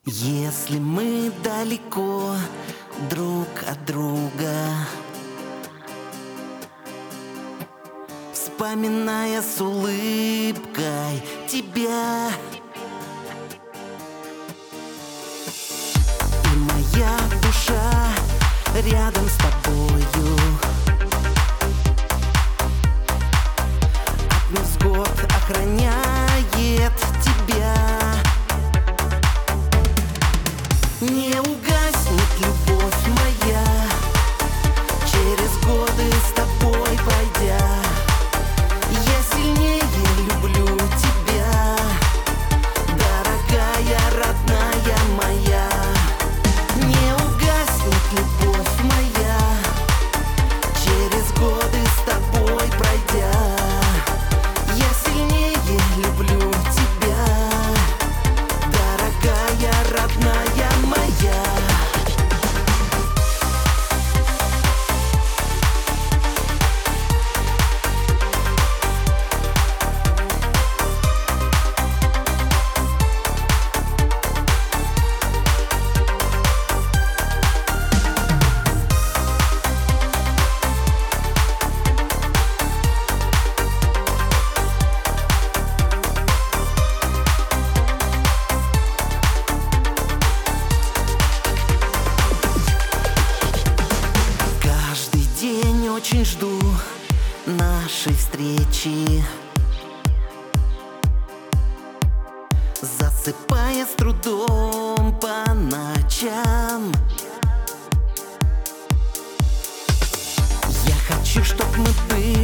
Если мы далеко друг от друга, вспоминая с улыбкой тебя, и моя душа рядом с тобою от невзгод охраняет тебя. Не угаснет любовь моя, через годы с тобой пройдя. Я сильнее люблю тебя, дорогая, родная моя. Не угаснет любовь моя, через годы с тобой пройдя. Я сильнее люблю тебя, дорогая, родная моя. Очень жду нашей встречи, засыпая с трудом по ночам. Я хочу, чтоб мы были